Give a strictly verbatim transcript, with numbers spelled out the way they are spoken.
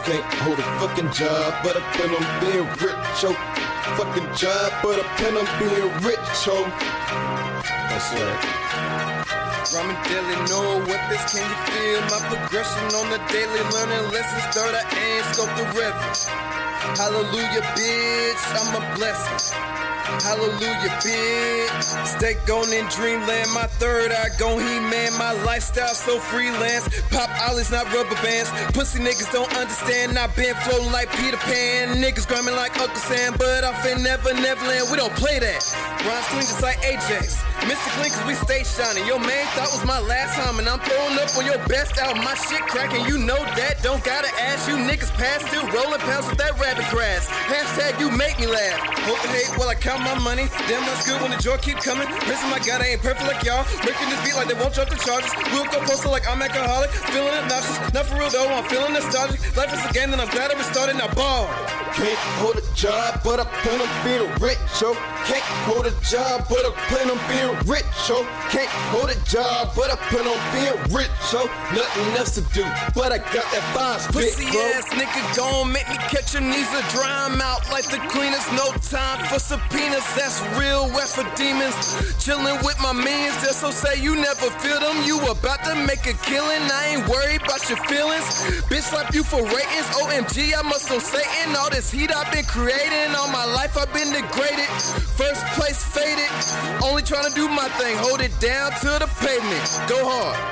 Can't hold a fucking job, but I plan on being rich, yo. Fucking job, but I plan on being rich, yo. That's right. Rhyming daily, no weapons, can you feel my progression on the daily? Learning lessons, third I aim, scope the river. Hallelujah, bitch, I'm a blessing. Hallelujah, bitch. Stay gone in dreamland, my third eye gone He-Man. My lifestyle so freelance. Pop ollies, not rubber bands. Pussy niggas don't understand. I been floating like Peter Pan. Niggas grinding like Uncle Sam, but I'm fin never, Neverland. We don't play that. Rhymes clean just like Ajax. Mystically, cause we stay shining. Your main thought was my last time, and I'm throwing up on your best album. My shit cracking, you know that. Don't gotta ask you niggas past still rolling pounds with that rabbit grass. Hashtag you make me laugh. Hope to hate while I count my money. Damn, that's good when the joy keep coming. Prison, my God, I ain't perfect like y'all. Making this beat like they won't drop the charges. We'll go postal like I'm alcoholic. Feeling obnoxious, not for real though. I'm feeling nostalgic. Life is a game, and I'm glad I restarted. Now ball. Can't hold a job, but I plan on being rich, yo. Can't hold a job, but I plan on being rich, yo. Can't hold a job, but I plan on being rich, yo. Nothing else to do, but I got that fine spit, Pussy bro. ass nigga gon' make me catch your knees or dry 'em out like the cleaners. No time for subpoenas, that's real wet for demons. Chillin' with my mans, just so say you never feel them. You about to make a killing, I ain't worried about your feelings. Bitch slap you for ratings, O M G, I must know Satan. All this heat I've been creating, all my life I've been degraded. First place faded, only trying to do my thing, hold it down to the pavement. Go hard.